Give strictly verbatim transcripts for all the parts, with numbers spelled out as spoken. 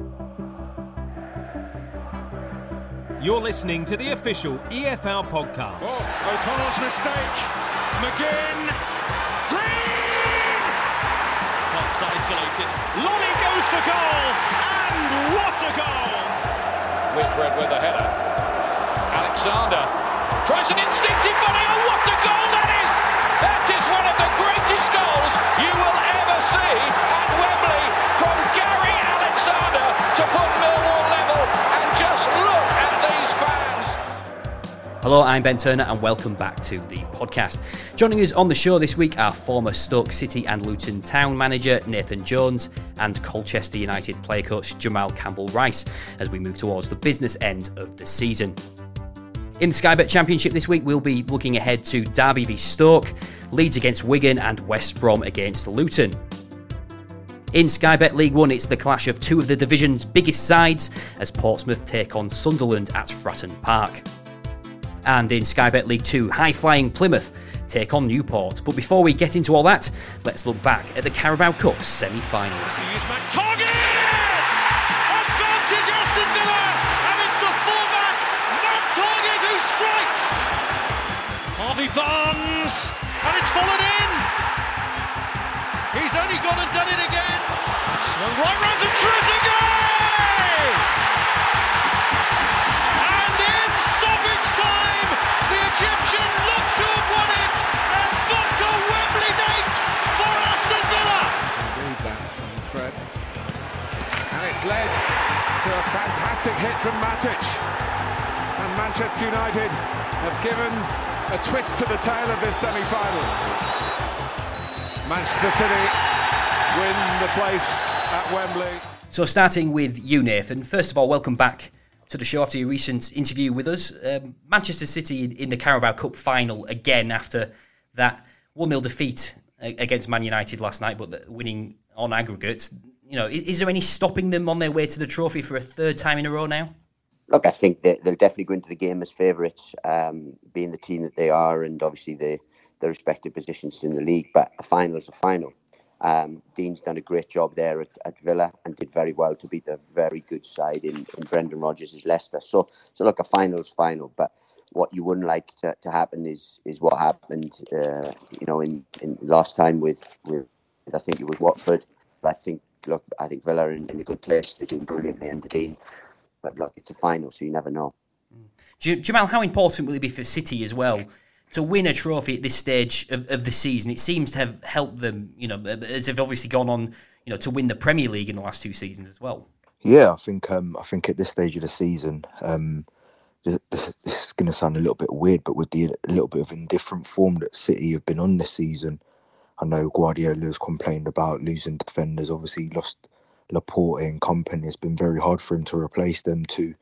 You're listening to the official E F L podcast. Oh, O'Connell's mistake. McGinn. Green! Potts isolated. Lonnie goes for goal. And what a goal! Whitbread with a header. Alexander tries an instinctive volley. Oh, what a goal that is! That is one of the greatest goals you will ever see at Wembley from Gary Alexander to put Millwall level. And just look at these fans. Hello, I'm Ben Turner and welcome back to the podcast. Joining us on the show this week are former Stoke City and Luton Town manager Nathan Jones and Colchester United player coach Jamal Campbell-Rice as we move towards the business end of the season. In the Sky Bet Championship this week, we'll be looking ahead to Derby v Stoke, Leeds against Wigan and West Brom against Luton. In Sky Bet League One, it's the clash of two of the division's biggest sides as Portsmouth take on Sunderland at Fratton Park. And in Sky Bet League Two, high-flying Plymouth take on Newport. But before we get into all that, let's look back at the Carabao Cup semi-finals. Advantage Aston Villa, and it's the fullback, Matt Target, who strikes. Harvey Barnes, and it's fallen in. He's only gone and done it again. Swung right round to Trezeguet! And in stoppage time, the Egyptian looks to have won it, and booked a Wembley date for Aston Villa. Indeed, that from Fred. And it's led to a fantastic hit from Matic. And Manchester United have given a twist to the tail of this semi-final. Manchester City win the place at Wembley. So starting with you, Nathan, first of all, welcome back to the show after your recent interview with us. Um, Manchester City in the Carabao Cup final again after that one nil defeat against Man United last night, but winning on aggregate. You know, is, is there any stopping them on their way to the trophy for a third time in a row now? Look, I think that they'll definitely go into the game as favourites, um, being the team that they are, and obviously the their respective positions in the league. But a final is a final. Um, Dean's done a great job there at, at Villa and did very well to beat a very good side in, in Brendan Rodgers' Leicester. So, so look, a final is final. But what you wouldn't like to, to happen is is what happened, uh, you know, in, in last time with, with I think it was Watford. But I think, look, I think Villa are in, in a good place. They're doing brilliantly under Dean. But look, it's a final, so you never know. Jamal, how important will it be for City as well to win a trophy at this stage of, of the season? It seems to have helped them, you know, as they've obviously gone on, you know, to win the Premier League in the last two seasons as well. Yeah, I think um, I think at this stage of the season, um, this is going to sound a little bit weird, but with the a little bit of indifferent form that City have been on this season, I know Guardiola has complained about losing defenders. Obviously, lost Laporte and company. It's been very hard for him to replace them too.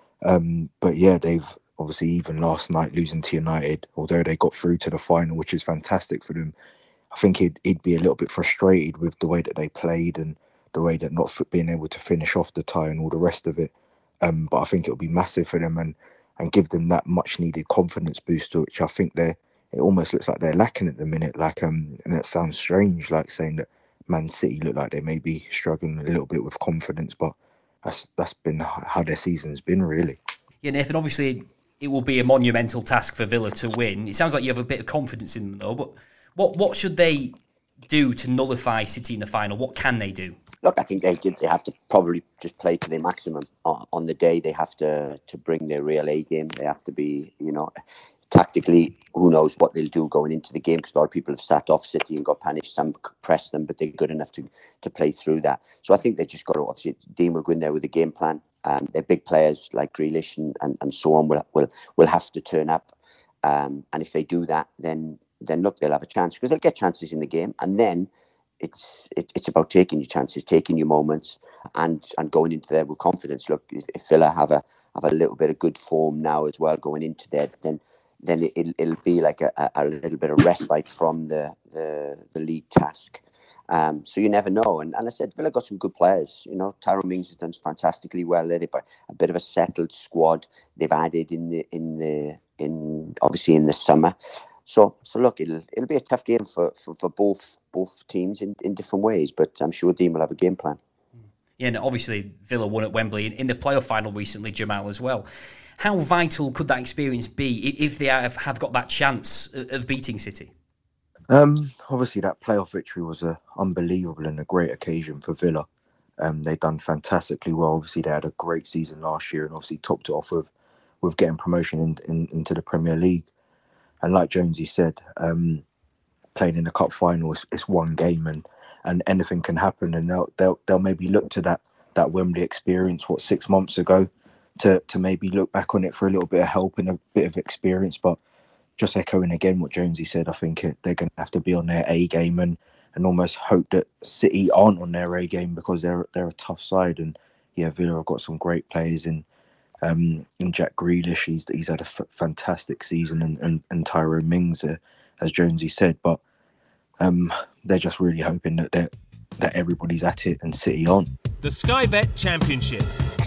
Um, but yeah, they've obviously even last night losing to United, although they got through to the final, which is fantastic for them. I think he'd, he'd be a little bit frustrated with the way that they played and the way that not being able to finish off the tie and all the rest of it. Um, but I think it'll be massive for them and, and give them that much needed confidence booster, which I think they're, it almost looks like they're lacking at the minute. Like, um, and it sounds strange, like saying that Man City look like they may be struggling a little bit with confidence, but that's that's been how their season's been, really. Yeah, Nathan, obviously it will be a monumental task for Villa to win. It sounds like you have a bit of confidence in them, though. But what what should they do to nullify City in the final? What can they do? Look, I think they they have to probably just play to their maximum on, on the day. They have to to bring their real A game. They have to be, you know, tactically, who knows what they'll do going into the game, because a lot of people have sat off City and got punished. Some pressed them, but they're good enough to, to play through that. So I think they just got to, obviously, Dean will go in there with a game plan. Um, their big players like Grealish and, and, and so on will, will will have to turn up. Um, and if they do that, then then look, they'll have a chance, because they'll get chances in the game. And then it's it, it's about taking your chances, taking your moments, and and going into there with confidence. Look, if, if Villa have a have a little bit of good form now as well going into there, then then it, it'll, it'll be like a, a little bit of respite from the the, the league task. Um, so you never know. And, and I said, Villa got some good players. You know, Tyrone Mings has done fantastically well there. They've got a bit of a settled squad. They've added in the in the in obviously in the summer. So so look, it'll it'll be a tough game for, for, for both both teams in, in different ways. But I'm sure Dean will have a game plan. Yeah, and obviously Villa won at Wembley in, in the playoff final recently, Jamal, as well. How vital could that experience be if they have, have got that chance of beating City? Um, obviously, that playoff victory was a unbelievable and a great occasion for Villa. Um, they've done fantastically well. Obviously, they had a great season last year and obviously topped it off with, with getting promotion in, in, into the Premier League. And like Jonesy said, um, playing in the cup final, it's, it's one game and, and anything can happen. And they'll, they'll they'll maybe look to that that Wembley experience, what, six months ago, to to maybe look back on it for a little bit of help and a bit of experience. But just echoing again what Jonesy said, I think it, they're going to have to be on their A game and, and almost hope that City aren't on their A game, because they're they're a tough side. And yeah, Villa have got some great players in um, in Jack Grealish. He's he's had a f- fantastic season, and and, and Tyrone Mings, uh, as Jonesy said. But um, they're just really hoping that they that everybody's at it and City on. The Sky Bet Championship.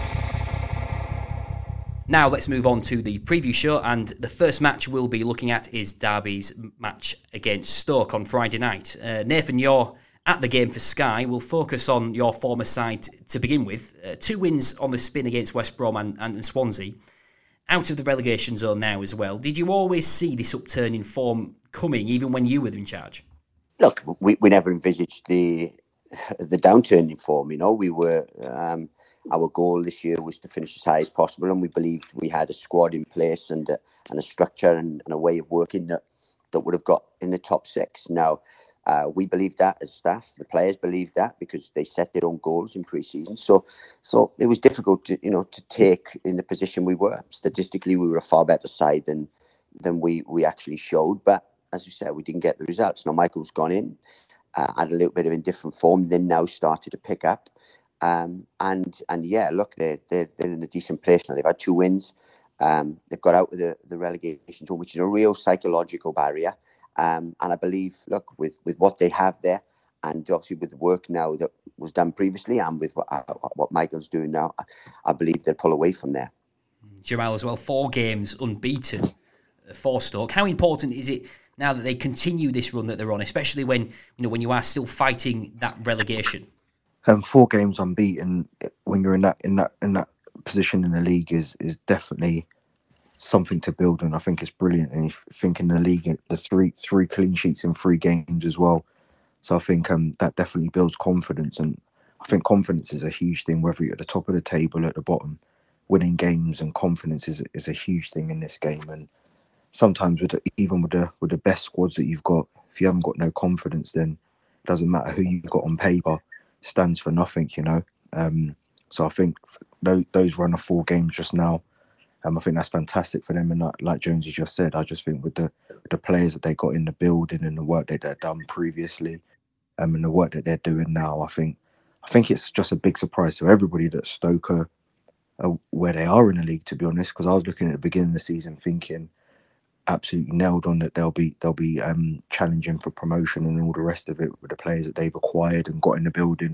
Now let's move on to the preview show, and the first match we'll be looking at is Derby's match against Stoke on Friday night. Uh, Nathan, you're at the game for Sky. We'll focus on your former side to begin with. Uh, two wins on the spin against West Brom and, and Swansea. Out of the relegation zone now as well. Did you always see this upturn in form coming, even when you were in charge? Look, we, we never envisaged the the downturn in form. You know, we were... Um, Our goal this year was to finish as high as possible, and we believed we had a squad in place and a, and a structure and, and a way of working that, that would have got in the top six. Now, uh, we believed that as staff. The players believed that because they set their own goals in pre-season. So, so it was difficult to you know to take in the position we were. Statistically, we were a far better side than than we we actually showed. But as you said, we didn't get the results. Now, Michael's gone in, uh, had a little bit of indifferent form, then now started to pick up. Um, and and yeah, look, they're, they're, they're in a decent place now. They've had two wins. Um, they've got out of the, the relegation zone, which is a real psychological barrier. Um, and I believe, look, with, with what they have there, and obviously with the work now that was done previously, and with what, uh, what Michael's doing now, I, I believe they'll pull away from there. Jamal as well, four games unbeaten for Stoke. How important is it now that they continue this run that they're on, especially when you know when you are still fighting that relegation? Um, four games unbeaten when you're in that in that in that position in the league is is definitely something to build on. I think it's brilliant, and if you think in the league, the three three clean sheets in three games as well. So I think um, that definitely builds confidence, and I think confidence is a huge thing. Whether you're at the top of the table, at the bottom, winning games and confidence is is a huge thing in this game. And sometimes with the, even with the with the best squads that you've got, if you haven't got no confidence, then it doesn't matter who you've got on paper. Stands for nothing, you know. Um, so I think those, those run of four games just now, um, I think that's fantastic for them. And like, like Jonesy just said, I just think with the with the players that they got in the building and the work that they've done previously, um, and the work that they're doing now, I think I think it's just a big surprise to everybody that Stoke are, are where they are in the league. To be honest, because I was looking at the beginning of the season thinking absolutely nailed on that they'll be they'll be um, challenging for promotion and all the rest of it with the players that they've acquired and got in the building.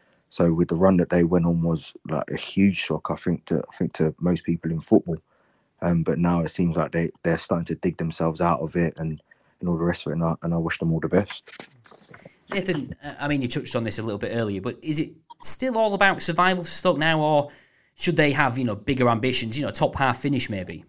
So with the run that they went on was like a huge shock, I think to I think to most people in football. Um, but now it seems like they they're starting to dig themselves out of it and, and all the rest of it. And I, and I wish them all the best. Nathan, I mean, you touched on this a little bit earlier, but is it still all about survival for Stoke now, or should they have you know bigger ambitions? You know, top half finish maybe.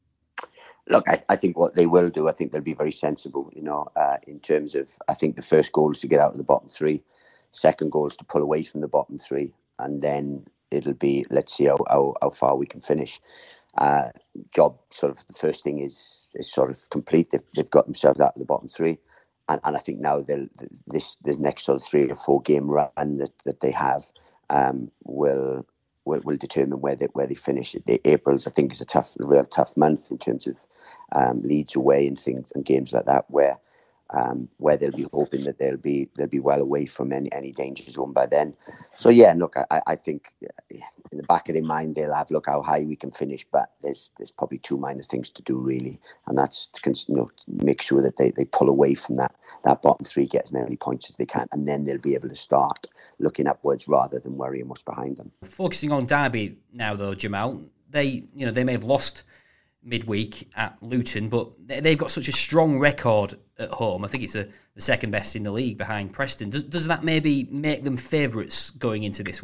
Look, I, I think what they will do, I think they'll be very sensible, you know, uh, in terms of, I think the first goal is to get out of the bottom three. Second goal is to pull away from the bottom three. And then it'll be, let's see how, how, how far we can finish. Uh, job, sort of, the first thing is is sort of complete. They've, they've got themselves out of the bottom three. And, and I think now they'll, this the next sort of three or four game run that, that they have um, will... Will, will determine where they where they finish. April's, I think, is a tough, a real tough month in terms of um, Leeds away and things and games like that, where um, where they'll be hoping that they'll be they'll be well away from any any danger zone by then. So yeah, look, I, I think in the back of their mind they'll have look how high we can finish, but there's there's probably two minor things to do really, and that's to you know make sure that they, they pull away from that that bottom three, get as many points as they can, and then they'll be able to start looking upwards rather than worrying what's behind them. Focusing on Derby now, though, Jamal, they you know they may have lost midweek at Luton, but they've got such a strong record at home. I think it's a, the second best in the league behind Preston. Does, does that maybe make them favourites going into this one?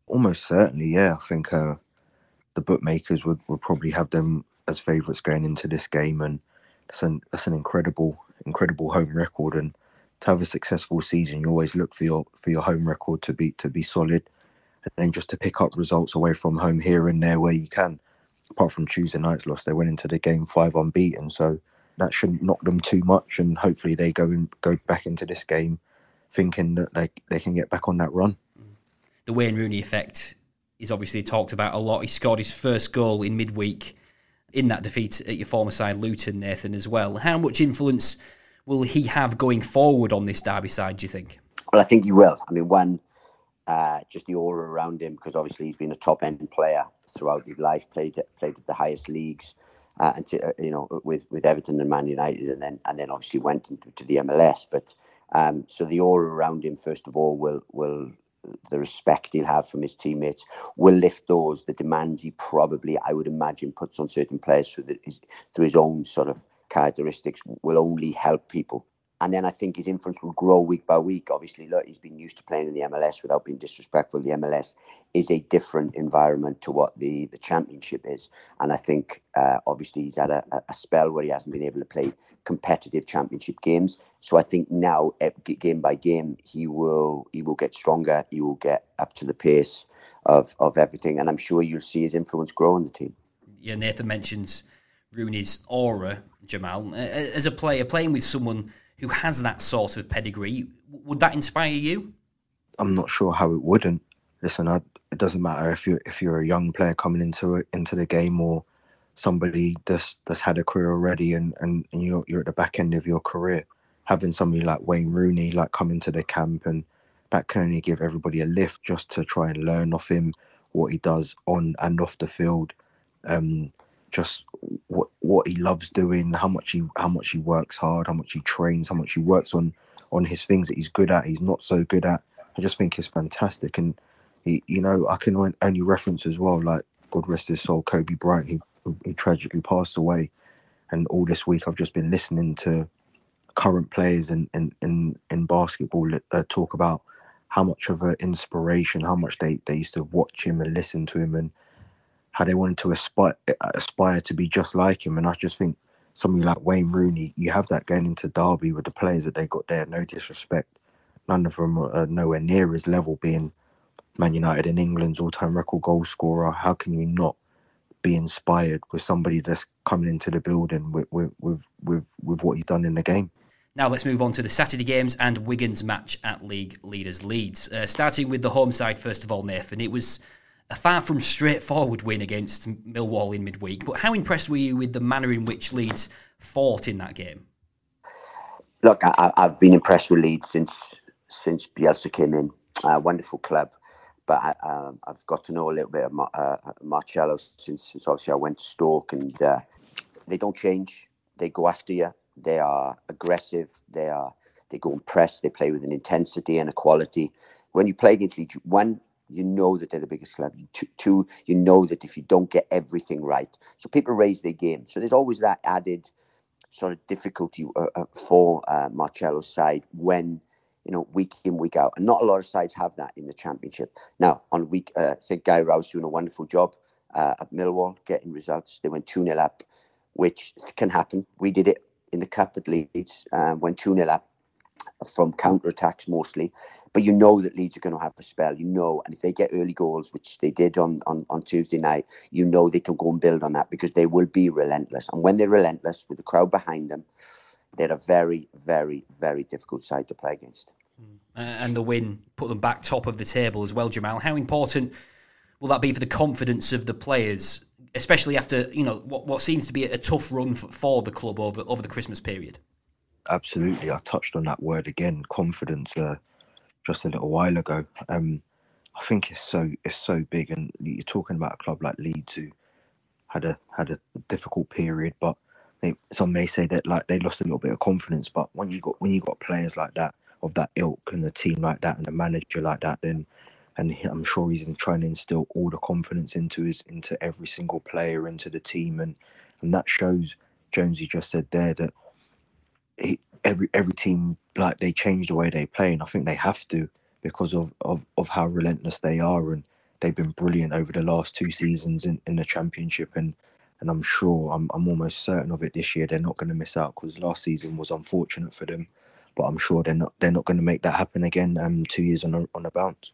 Almost certainly, yeah. I think uh, the bookmakers would, would probably have them as favourites going into this game, and that's an that's an incredible incredible home record. And to have a successful season, you always look for your for your home record to be to be solid, and then just to pick up results away from home here and there where you can. Apart from Tuesday night's loss, they went into the game five unbeaten, so that shouldn't knock them too much. And hopefully they go and go back into this game thinking that they they can get back on that run. The Wayne Rooney effect is obviously talked about a lot. He scored his first goal in midweek in that defeat at your former side, Luton, Nathan, as well. How much influence will he have going forward on this Derby side, do you think? Well, I think he will. I mean, one, uh, just the aura around him, because obviously he's been a top-end player throughout his life, played at, played at the highest leagues, uh, and to, uh, you know, with, with Everton and Man United, and then and then obviously went into to the M L S. But um, so the aura around him, first of all, will will. the respect he'll have from his teammates will lift those, the demands he probably, I would imagine, puts on certain players through, the, his, through his own sort of characteristics will only help people. And then I think his influence will grow week by week. Obviously, look, he's been used to playing in the M L S without being disrespectful. The M L S is a different environment to what the, the Championship is. And I think, uh, obviously, he's had a, a spell where he hasn't been able to play competitive Championship games. So I think now, game by game, he will he will get stronger. He will get up to the pace of, of everything. And I'm sure you'll see his influence grow on the team. Yeah, Nathan mentions Rooney's aura, Jamal. As a player, playing with someone who has that sort of pedigree, would that inspire you? I'm not sure how it wouldn't. Listen, I, it doesn't matter if you're if you're a young player coming into it, into the game, or somebody that's that's had a career already, and, and, and you're you're at the back end of your career. Having somebody like Wayne Rooney like come into the camp, and that can only give everybody a lift just to try and learn off him what he does on and off the field. Um, just what what he loves doing, how much he how much he works hard, how much he trains, how much he works on on his things that he's good at, he's not so good at. I just think it's fantastic. And he, you know, I can only reference as well, like, God rest his soul, Kobe Bryant, he he tragically passed away. And all this week I've just been listening to current players in in in, in basketball uh, talk about how much of an inspiration, how much they, they used to watch him and listen to him, and how they wanted to aspire aspire to be just like him. And I just think somebody like Wayne Rooney, you have that going into Derby with the players that they got there. No disrespect, none of them are nowhere near his level, being Man United and England's all-time record goal scorer. How can you not be inspired with somebody that's coming into the building with with with with, with what he's done in the game? Now let's move on to the Saturday games and Wigan's match at league leaders Leeds. Uh, starting with the home side, first of all, Nathan, it was a far from straightforward win against Millwall in midweek, but how impressed were you with the manner in which Leeds fought in that game? Look, I, I've been impressed with Leeds since since Bielsa came in. Uh, wonderful club, but I, um, I've got to know a little bit of Mar- uh, Marcelo since, since obviously I went to Stoke, and uh, they don't change. They go after you. They are aggressive. They are they go and press. They play with an intensity and a quality. When you play against Leeds, one, you know that they're the biggest club. Two, two, you know that if you don't get everything right, so people raise their game. So there's always that added sort of difficulty uh, for uh, Marcelo's side when, you know, week in, week out. And not a lot of sides have that in the Championship. Now, on week, uh, I think Guy Rouse doing a wonderful job uh, at Millwall, getting results. They went two nil up, which can happen. We did it in the Cup at Leeds, uh, went two nil up from counter-attacks mostly. But you know that Leeds are going to have a spell, you know, and if they get early goals, which they did on, on, on Tuesday night, you know they can go and build on that because they will be relentless. And when they're relentless, with the crowd behind them, they're a very, very, very difficult side to play against. Uh, and the win put them back top of the table as well, Jamal. How important will that be for the confidence of the players, especially after, you know, what, what seems to be a tough run for, for the club over, over the Christmas period? Absolutely. I touched on that word again, confidence. Uh, just a little while ago. Um, I think it's so it's so big, and you're talking about a club like Leeds who had a had a difficult period, but they, some may say that like they lost a little bit of confidence. But when you got when you got players like that of that ilk and a team like that and a manager like that, then and I'm sure he's trying to instill all the confidence into his into every single player, into the team, and and that shows. Jonesy just said there that he, every every team, like, they change the way they play, and I think they have to because of, of, of how relentless they are, and they've been brilliant over the last two seasons in, in the Championship, and and I'm sure, I'm I'm almost certain of it this year. They're not going to miss out, because last season was unfortunate for them, but I'm sure they're not they're not going to make that happen again. Um, two years on a, on a bounce.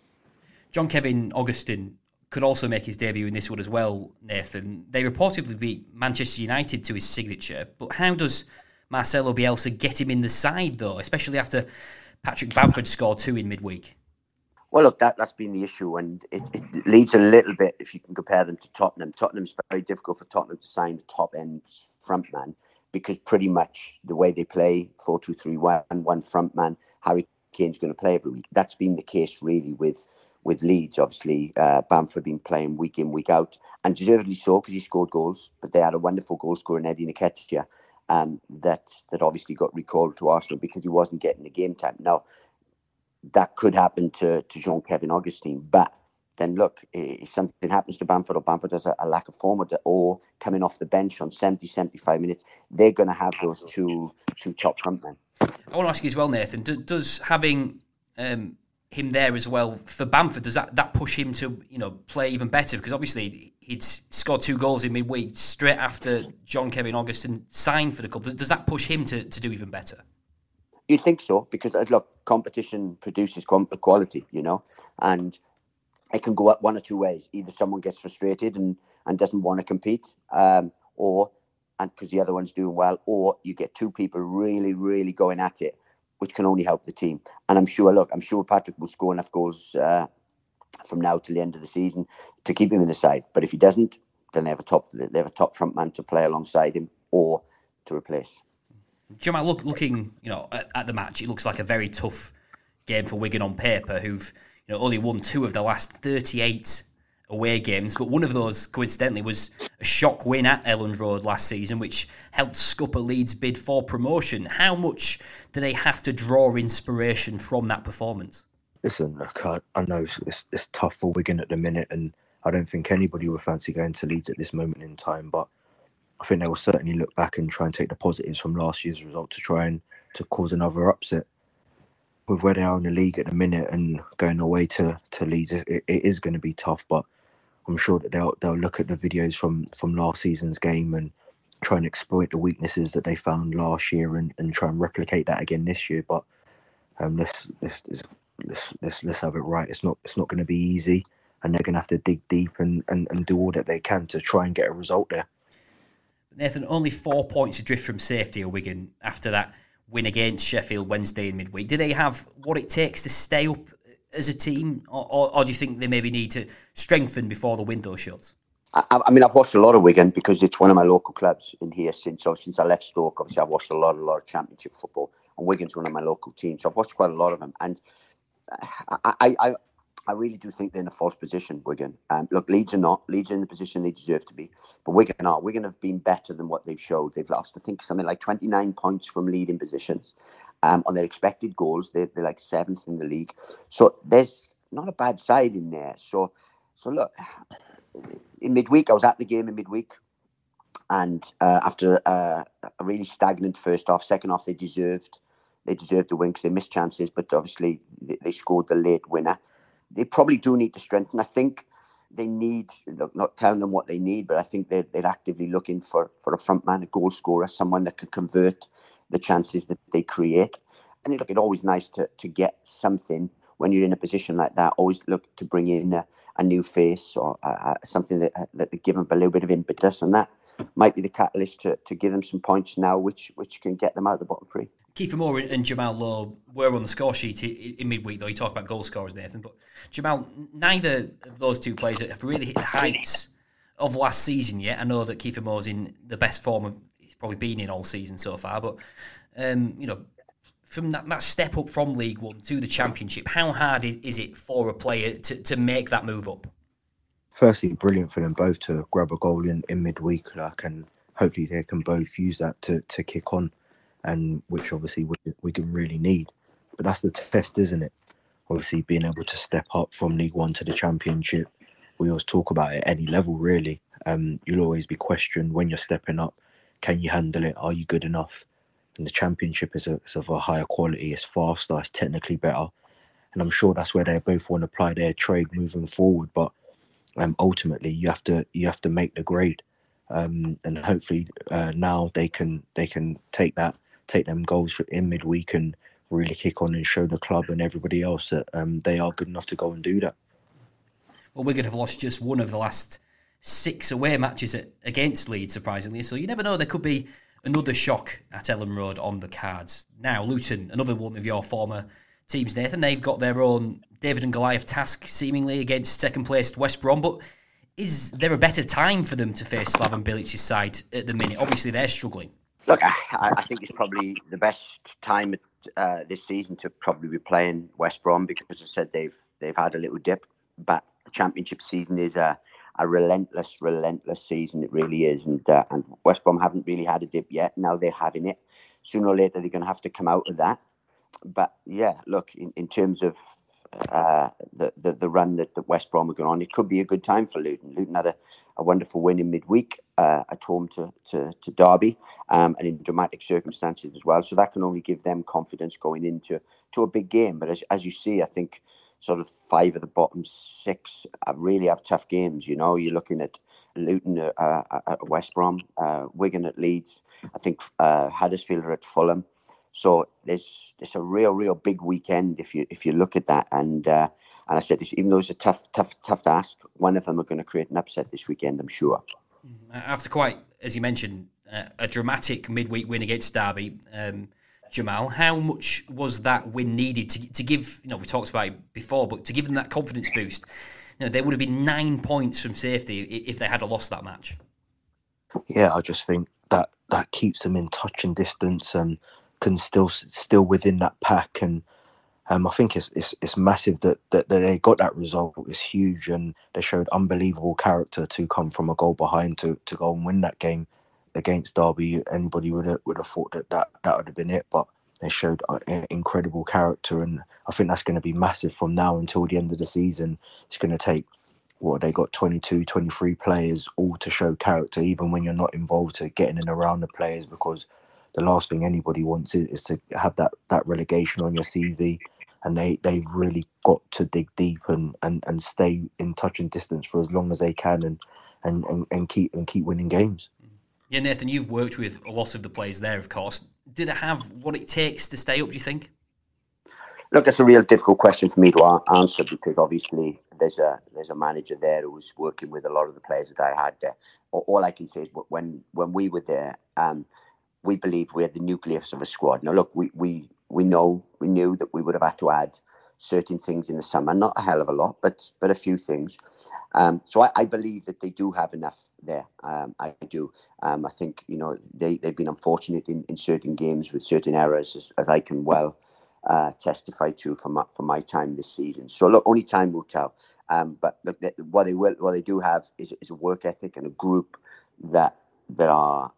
Jean-Kevin Augustin could also make his debut in this one as well, Nathan. They reportedly beat Manchester United to his signature, but how does Marcelo Bielsa get him in the side, though, especially after Patrick Bamford scored two in midweek? Well, look, that, that's been the issue, and it, it leads a little bit, if you can compare them to Tottenham. Tottenham's very difficult for Tottenham to sign the top-end frontman, because pretty much the way they play, four two three one, one frontman, Harry Kane's going to play every week. That's been the case, really, with with Leeds. Obviously, uh, Bamford been playing week in, week out, and deservedly so, because he scored goals, but they had a wonderful goal scorer in Eddie Nketiah, um, that, that obviously got recalled to Arsenal because he wasn't getting the game time. Now, that could happen to, to Jean-Kevin Augustin, but then look, if something happens to Bamford, or Bamford has a, a lack of form, or, the, or coming off the bench on seventy, seventy-five minutes, they're going to have those two two top frontmen. I want to ask you as well, Nathan, do, does having um, him there as well for Bamford, does that, that push him to, you know, play even better? Because obviously he'd scored two goals in midweek straight after Jean-Kevin Augustin signed for the club. Does, does that push him to, to do even better? You'd think so, because look, competition produces quality, you know, and it can go up one or two ways. Either someone gets frustrated and, and doesn't want to compete, um, or and because the other one's doing well, or you get two people really, really going at it, which can only help the team. And I'm sure, look, I'm sure Patrick will score enough goals uh, from now till the end of the season to keep him in the side. But if he doesn't, then they have a top they have a top front man to play alongside him or to replace. Jamal, look, looking you know at, at the match, it looks like a very tough game for Wigan on paper, who've you know only won two of the last thirty-eight away games, but one of those, coincidentally, was a shock win at Elland Road last season, which helped scupper Leeds' bid for promotion. How much do they have to draw inspiration from that performance? Listen, look, I, I know it's, it's, it's tough for Wigan at the minute, and I don't think anybody would fancy going to Leeds at this moment in time, but I think they will certainly look back and try and take the positives from last year's result to try and to cause another upset. With where they are in the league at the minute and going away to, to Leeds, it, it is going to be tough, but I'm sure that they'll they'll look at the videos from, from last season's game and try and exploit the weaknesses that they found last year and, and try and replicate that again this year. But um, let's, let's let's let's let's have it right. It's not it's not going to be easy, and they're going to have to dig deep and, and, and do all that they can to try and get a result there. Nathan, only four points adrift from safety at Wigan after that win against Sheffield Wednesday in midweek. Do they have what it takes to stay up as a team, or, or, or do you think they maybe need to strengthen before the window shuts? I, I mean, I've watched a lot of Wigan because it's one of my local clubs in here since so since I left Stoke. Obviously, I've watched a lot, a lot of Championship football, and Wigan's one of my local teams. So I've watched quite a lot of them, and I, I, I, I really do think they're in a false position, Wigan. Um, look, Leeds are not. Leeds are in the position they deserve to be, but Wigan are. Wigan have been better than what they've showed. They've lost, I think, something like twenty-nine points from leading positions. Um, on their expected goals, they're, they're like seventh in the league. So there's not a bad side in there. So, so look, in midweek, I was at the game in midweek, and uh, after uh, a really stagnant first half, second half, they deserved they deserved the win because they missed chances, but obviously they, they scored the late winner. They probably do need to strengthen. I think they need, look, not telling them what they need, but I think they're, they're actively looking for, for a front man, a goal scorer, someone that can convert the chances that they create. And look, it's always nice to, to get something when you're in a position like that. Always look to bring in a, a new face or uh, something that that give them a little bit of impetus, and that might be the catalyst to, to give them some points now, which which can get them out of the bottom three. Kiefer Moore and Jamal Lowe were on the score sheet in midweek, though. You talk about goal scorers, Nathan, but Jamal, neither of those two players have really hit the heights of last season yet. I know that Kiefer Moore's in the best form of he's probably been in all season so far, but um, you know, from that, that step up from League One to the Championship, how hard is it for a player to, to make that move up? Firstly, brilliant for them both to grab a goal in, in midweek, like, and hopefully they can both use that to, to kick on, and which obviously we, we can really need. But that's the test, isn't it? Obviously, being able to step up from League One to the Championship. We always talk about it at any level, really. Um, you'll always be questioned when you're stepping up. Can you handle it? Are you good enough? And the Championship is, a, is of a higher quality. It's faster. It's technically better. and I'm sure that's where they both want to apply their trade moving forward. But um, ultimately, you have to you have to make the grade, um, and hopefully uh, now they can they can take that take them goals in midweek and really kick on and show the club and everybody else that um, they are good enough to go and do that. Well, Wigan have lost just one of the last six away matches at, against Leeds, surprisingly. So you never know, there could be another shock at Elland Road on the cards. Now, Luton, another one of your former teams, Nathan, they've got their own David and Goliath task, seemingly, against second-placed West Brom. But is there a better time for them to face Slaven Bilic's side at the minute? Obviously, they're struggling. Look, I, I think it's probably the best time uh, this season to probably be playing West Brom, because, as I said, they've they've had a little dip. But the Championship season is a, a relentless, relentless season. It really is. And uh, and West Brom haven't really had a dip yet. Now they're having it. Sooner or later, they're going to have to come out of that. But yeah, look, in, in terms of uh, the, the the run that, that West Brom are going on, it could be a good time for Luton. Luton had a, a wonderful win in midweek uh, at home to, to, to Derby, um, and in dramatic circumstances as well. So that can only give them confidence going into to a big game. But as as you see, I think sort of five of the bottom six really have tough games. You know, you're looking at Luton uh, at West Brom, uh, Wigan at Leeds. I think uh, Huddersfield are at Fulham. So there's there's a real, real big weekend if you if you look at that. And uh, and I said, even though it's a tough, tough, tough task, one of them are going to create an upset this weekend, I'm sure. After quite, as you mentioned, uh, a dramatic midweek win against Derby, um, Jamal, how much was that win needed to to give? You know, we talked about it before, but to give them that confidence boost. You know, they would have been nine points from safety if they had lost that match. Yeah, I just think that that keeps them in touch and distance and can still still within that pack, and um, I think it's, it's it's massive that, that that they got that result. It's huge, and they showed unbelievable character to come from a goal behind to, to go and win that game against Derby. Anybody would have would have thought that, that that would have been it, but they showed uh, incredible character, and I think that's going to be massive from now until the end of the season. It's going to take what they got twenty-two, twenty-three players all to show character, even when you're not involved, to getting in around the players, because the last thing anybody wants is, is to have that, that relegation on your C V, and they, they've really got to dig deep and, and, and stay in touch and distance for as long as they can, and, and, and, and keep and keep winning games. Yeah, Nathan, you've worked with a lot of the players there, of course. Do they have what it takes to stay up, do you think? Look, it's a real difficult question for me to answer, because obviously there's a there's a manager there who's working with a lot of the players that I had there. All I can say is when when we were there, um, we believed we had the nucleus of a squad. Now, look, we, we, we know, we knew that we would have had to add certain things in the summer, not a hell of a lot, but but a few things. Um, so I, I believe that they do have enough there. Um, I do. Um, I think, you know, they, they've been unfortunate in, in certain games with certain errors, as, as I can well uh, testify to from my, from my time this season. So, look, only time will tell. Um, but look, they, what they will, what they do have is, is a work ethic and a group that that are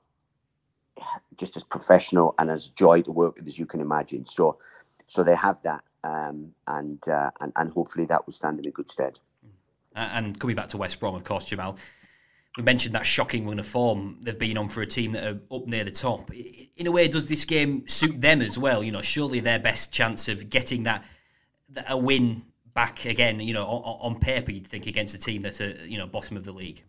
just as professional and as joy to work with as you can imagine. So, so they have that, um, and, uh, and and hopefully that will stand them in good stead. And coming back to West Brom, of course, Jamal, we mentioned that shocking run of form they've been on for a team that are up near the top. In a way, does this game suit them as well? You know, surely their best chance of getting that, that a win back again, you know, on, on paper, you'd think, against a team that's a, you know, bottom of the league.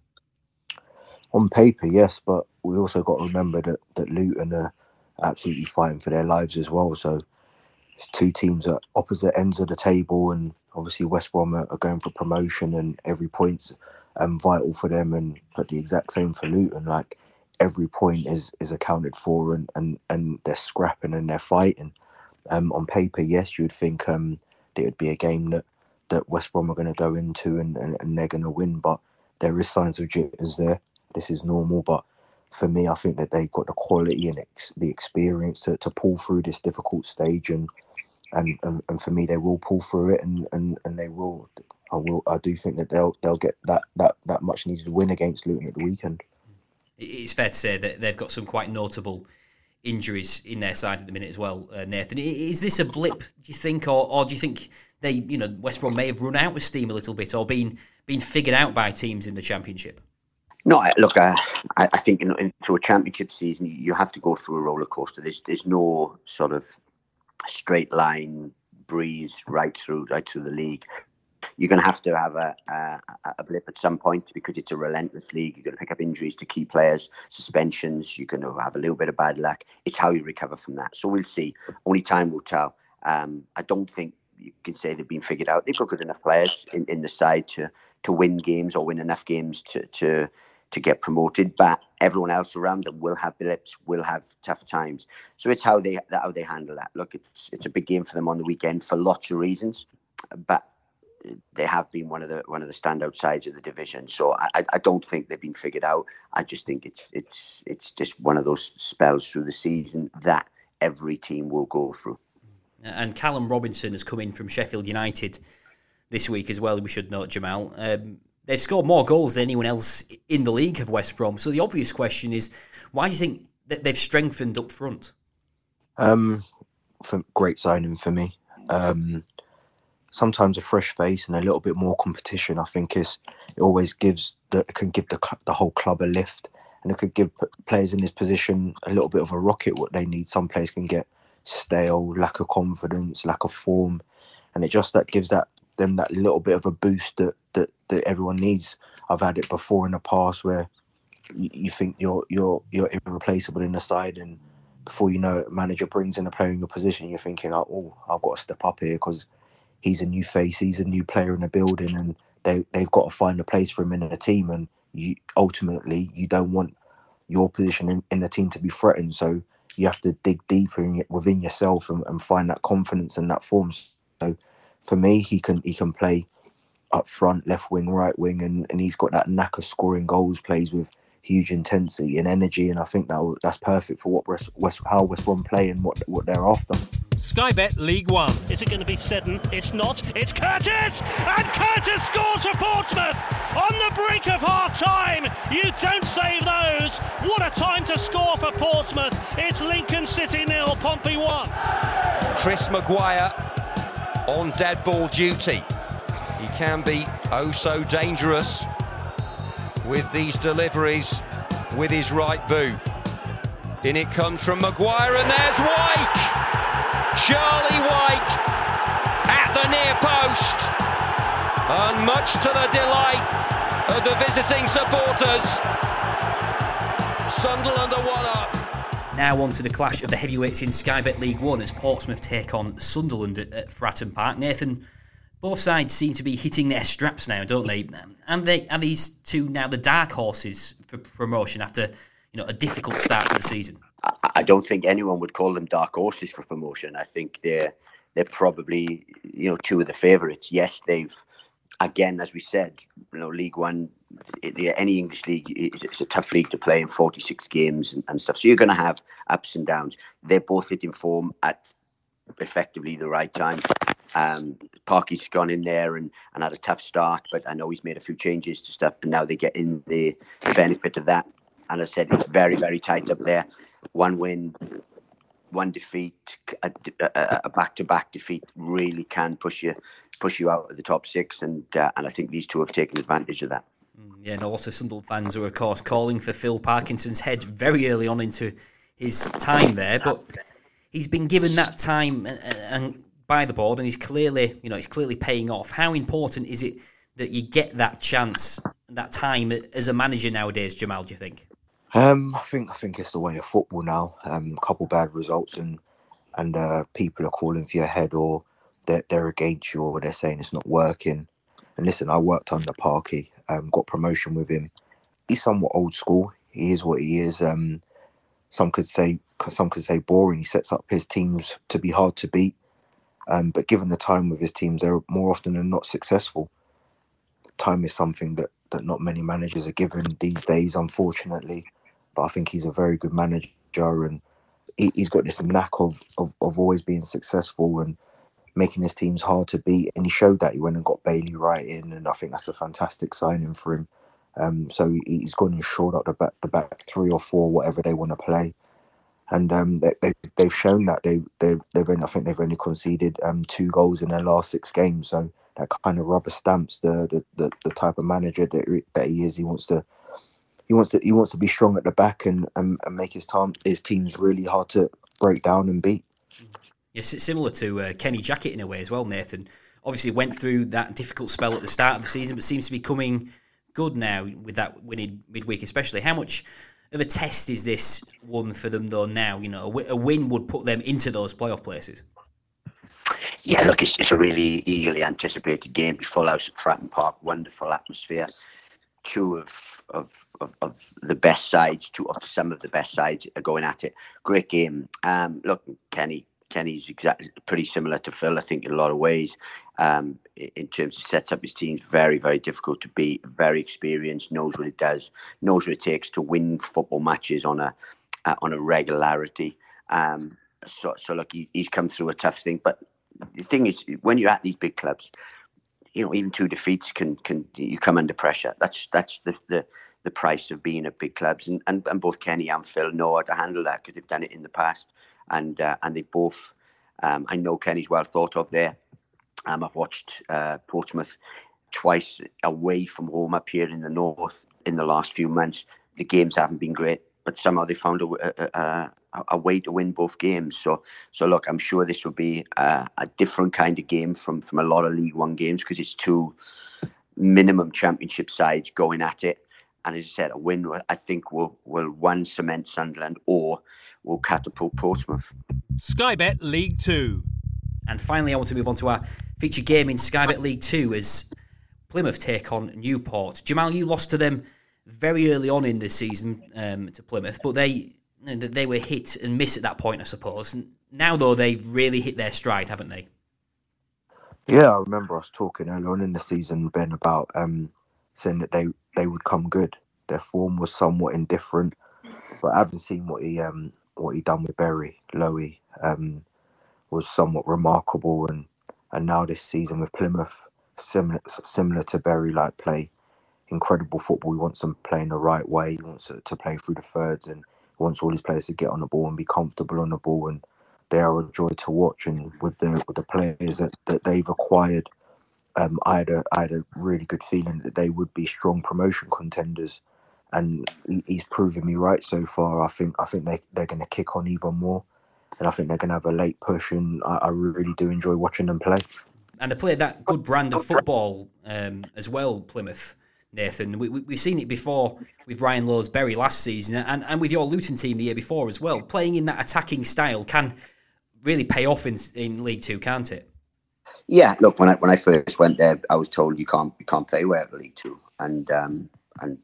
On paper, yes, but we also got to remember that, that Luton are absolutely fighting for their lives as well. So it's two teams at opposite ends of the table, and obviously West Brom are, are going for promotion, and every point's um, vital for them, and but the exact same for Luton. Like, every point is, is accounted for, and, and, and they're scrapping and they're fighting. Um, on paper, yes, you would think um, it would be a game that, that West Brom are going to go into and, and, and they're going to win, but there is signs of jitters there. This is normal, but for me, I think that they've got the quality and ex- the experience to, to pull through this difficult stage, and, and and and for me, they will pull through it, and, and, and they will. I will. I do think that they'll they'll get that, that, that much needed win against Luton at the weekend. It's fair to say that they've got some quite notable injuries in their side at the minute as well, uh, Nathan. Is this a blip, do you think, or, or do you think they, you know, West Brom may have run out of steam a little bit, or been been figured out by teams in the Championship? No, look, uh, I, I think in, into a championship season, you have to go through a roller coaster. There's, there's no sort of straight line, breeze right through right through the league. You're going to have to have a, a, a blip at some point because it's a relentless league. You're going to pick up injuries to key players, suspensions. You're going to have a little bit of bad luck. It's how you recover from that. So we'll see. Only time will tell. Um, I don't think you can say they've been figured out. They've got good enough players in, in the side to to win games or win enough games to to to get promoted. But everyone else around them will have blips, will have tough times. So it's how they how they handle that. Look, it's it's a big game for them on the weekend for lots of reasons, but they have been one of the one of the standout sides of the division. So I, I don't think they've been figured out. I just think it's it's it's just one of those spells through the season that every team will go through. And Callum Robinson has come in from Sheffield United this week as well, we should note, Jamal. Um, they've scored more goals than anyone else in the league of West Brom. So the obvious question is, why do you think that they've strengthened up front? Um, for, great signing for me. Um, sometimes a fresh face and a little bit more competition, I think, is it always gives the it can give the the whole club a lift, and it could give players in this position a little bit of a rocket. What they need, some players can get stale, lack of confidence, lack of form, and it just that gives that them that little bit of a boost that that, that everyone needs. I've had it before in the past where you, you think you're you're you're irreplaceable in the side, and before you know it, manager brings in a player in your position, you're thinking, oh, I've got to step up here because he's a new face, he's a new player in the building, and they they've got to find a place for him in the team. And you ultimately you don't want your position in, in the team to be threatened, so you have to dig deeper in, within yourself and, and find that confidence and that form. So for me, he can he can play up front, left wing, right wing, and, and he's got that knack of scoring goals, plays with huge intensity and energy, and I think that that's perfect for what West, West how West Brom play and what what they're after. Sky Bet League One. Is it going to be Seddon? It's not. It's Curtis! And Curtis scores for Portsmouth on the brink of half-time. You don't save those. What a time to score for Portsmouth. It's Lincoln City nil, Pompey one. Chris Maguire on dead ball duty. He can be oh so dangerous with these deliveries with his right boot. In it comes from Maguire, and there's Wyke! Charlie Wyke at the near post, and much to the delight of the visiting supporters, Sunderland are one up. Now on to the clash of the heavyweights in Sky Bet League One as Portsmouth take on Sunderland at, at Fratton Park. Nathan, both sides seem to be hitting their straps now, don't they? And they are these two now the dark horses for promotion after you know a difficult start to the season? I don't think anyone would call them dark horses for promotion. I think they're they're probably you know two of the favourites. Yes, they've again, as we said, you know, League One, any English league, it's a tough league to play in forty-six games and, and stuff. So you're going to have ups and downs. They're both hitting form at effectively the right time. Um, Parky's gone in there and, and had a tough start, but I know he's made a few changes to stuff, and now they get in the benefit of that. And as I said, it's very, very tight up there. One win, one defeat, a, a, a back-to-back defeat really can push you push you out of the top six, and uh, and I think these two have taken advantage of that. Yeah, and a lot of Sunderland fans were, of course, calling for Phil Parkinson's head very early on into his time there, but he's been given that time and, and by the board, and he's clearly, you know, he's clearly paying off. How important is it that you get that chance, that time as a manager nowadays, Jamal? Do you think? Um, I think I think it's the way of football now. Um, a couple bad results and and uh, people are calling for your head, or they're, they're against you, or they're saying it's not working. And listen, I worked under Parky, um, got promotion with him. He's somewhat old school. He is what he is. Um, some could say some could say boring. He sets up his teams to be hard to beat. Um, but given the time with his teams, they're more often than not successful. Time is something that, that not many managers are given these days, unfortunately. But I think he's a very good manager, and he, he's got this knack of, of of always being successful and making his teams hard to beat. And he showed that. He went and got Bailey right in, and I think that's a fantastic signing for him. Um, so he, he's gone and shored up the back, the back three or four, whatever they want to play. And um, they, they, they've shown that they they they've only, I think they've only conceded um, two goals in their last six games. So that kind of rubber stamps the the, the, the type of manager that, that he is. He wants to. He wants to he wants to be strong at the back and, and, and make his time his teams really hard to break down and beat. Yes, it's similar to uh, Kenny Jackett in a way as well, Nathan. Obviously went through that difficult spell at the start of the season, but seems to be coming good now with that winning midweek especially. How much of a test is this one for them though now? You know, a win would put them into those playoff places. Yeah, look, it's, it's a really eagerly anticipated game. Full house at Fratton Park, wonderful atmosphere. Two of, of of of the best sides, two of some of the best sides are going at it. Great game. Um, look, Kenny. Kenny's exactly pretty similar to Phil, I think, in a lot of ways. Um, in terms of sets up his teams, very, very difficult to beat. Very experienced, knows what it does, knows what it takes to win football matches on a uh, on a regularity. Um, so, so look, he, he's come through a tough thing. But the thing is, when you're at these big clubs, you know, even two defeats can can you come under pressure. That's that's the the, the price of being at big clubs, and, and and both Kenny and Phil know how to handle that because they've done it in the past. And uh, and they both, um, I know Kenny's well thought of there. Um, I've watched uh, Portsmouth twice away from home up here in the north in the last few months. The games haven't been great, but somehow they found a, a, a, a way to win both games. So so look, I'm sure this will be a, a different kind of game from, from a lot of League One games because it's two minimum championship sides going at it. And as I said, a win, I think, will, will one cement Sunderland or will catapult Portsmouth. Sky Bet League Two. And finally, I want to move on to our feature game in Sky Bet League Two as Plymouth take on Newport. Jamal, you lost to them very early on in the season um, to Plymouth, but they they were hit and miss at that point, I suppose. Now, though, they've really hit their stride, haven't they? Yeah, I remember us talking early on in the season, Ben, about um, saying that they, they would come good. Their form was somewhat indifferent, but I haven't seen what he um what he done with Berry. Lowy um, was somewhat remarkable, and, and now this season with Plymouth, similar similar to Berry, like play incredible football. He wants them playing the right way. He wants to, to play through the thirds, and he wants all his players to get on the ball and be comfortable on the ball. And they are a joy to watch. And with the with the players that, that they've acquired, um, I had a I had a really good feeling that they would be strong promotion contenders. And he, he's proven me right so far. I think I think they they're going to kick on even more, and I think they're going to have a late push. And I, I really do enjoy watching them play. And they play that good brand of football um, as well, Plymouth. Nathan, we, we, we've seen it before with Ryan Lowe's Berry last season, and, and with your Luton team the year before as well. Playing in that attacking style can really pay off in in League Two, can't it? Yeah, look, when I when I first went there, I was told you can't you can't play well at League Two, and um, and.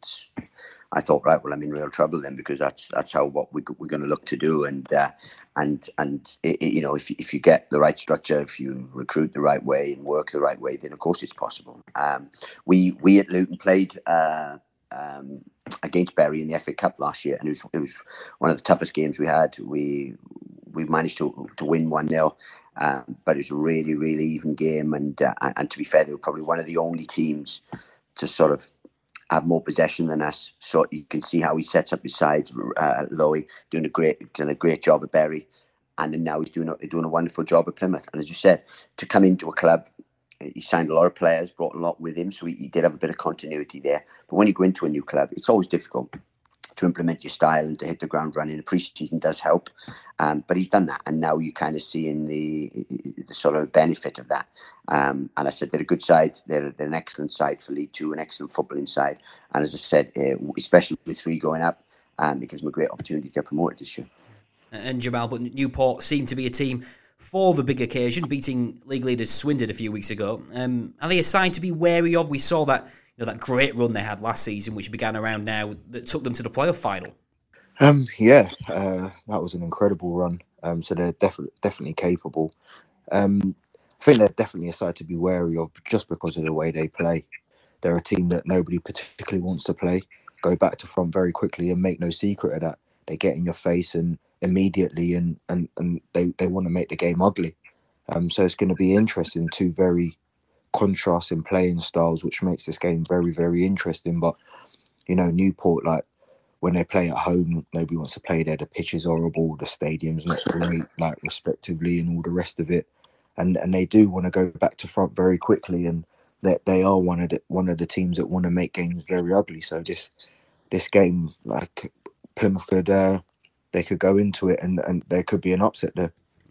I thought, right, well, I'm in real trouble then because that's that's how what we, we're going to look to do, and uh, and and it, it, you know, if if you get the right structure, if you recruit the right way and work the right way, then of course it's possible. Um, we we at Luton played uh, um, against Berry in the F A Cup last year, and it was it was one of the toughest games we had. We we managed to to win one nil, um, but it was a really really even game, and uh, and to be fair, they were probably one of the only teams to sort of have more possession than us, so you can see how he sets up his sides. Uh, Lowy doing a great, doing a great job at Berry, and then now he's doing a, doing a wonderful job at Plymouth. And as you said, to come into a club, he signed a lot of players, brought a lot with him, so he, he did have a bit of continuity there. But when you go into a new club, it's always difficult to implement your style and to hit the ground running. The pre-season does help, um, but he's done that, and now you kind of seeing the the sort of benefit of that. Um, and I said they're a good side. They're, they're an excellent side for League Two, an excellent footballing side. And as I said, uh, especially with three going up, um, it gives them a great opportunity to get promoted this year. And Jamal, but Newport seem to be a team for the big occasion, beating league leaders Swindon a few weeks ago. Um, are they a side to be wary of? We saw that you know, that great run they had last season, which began around now, that took them to the playoff final. Um, yeah, uh, that was an incredible run. Um, so they're definitely definitely capable. Um, I think they're definitely a side to be wary of just because of the way they play. They're a team that nobody particularly wants to play. Go back to front very quickly and make no secret of that. They get in your face and immediately and and, and they, they want to make the game ugly. Um, so it's going to be interesting. Two very contrasting playing styles, which makes this game very, very interesting. But, you know, Newport, like, when they play at home, nobody wants to play there. The pitch is horrible. The stadium's not great, like, respectively, and all the rest of it. And and they do want to go back to front very quickly, and that they, they are one of the one of the teams that want to make games very ugly. So this this game, like, Plymouth could uh, they could go into it, and, and there could be an upset there.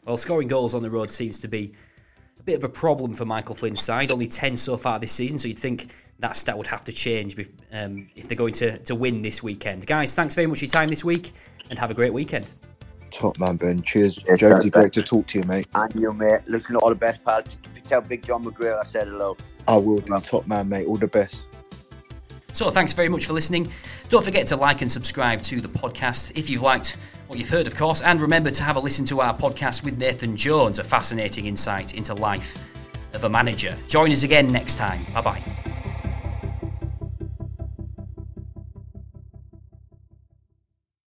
Well, scoring goals on the road seems to be a bit of a problem for Michael Flynn's side. Only ten so far this season, so you'd think that stat would have to change if, um, if they're going to, to win this weekend. Guys, thanks very much for your time this week, and have a great weekend. Top man, Ben. Cheers. Yes, Jonesy, great to talk to you, mate. And you, mate. Listen, all the best, pal. Tell Big John McGrail I said hello. I will do. Top man, mate. All the best. So thanks very much for listening. Don't forget to like and subscribe to the podcast if you've liked what you've heard, of course. And remember to have a listen to our podcast with Nathan Jones, a fascinating insight into life of a manager. Join us again next time. Bye-bye.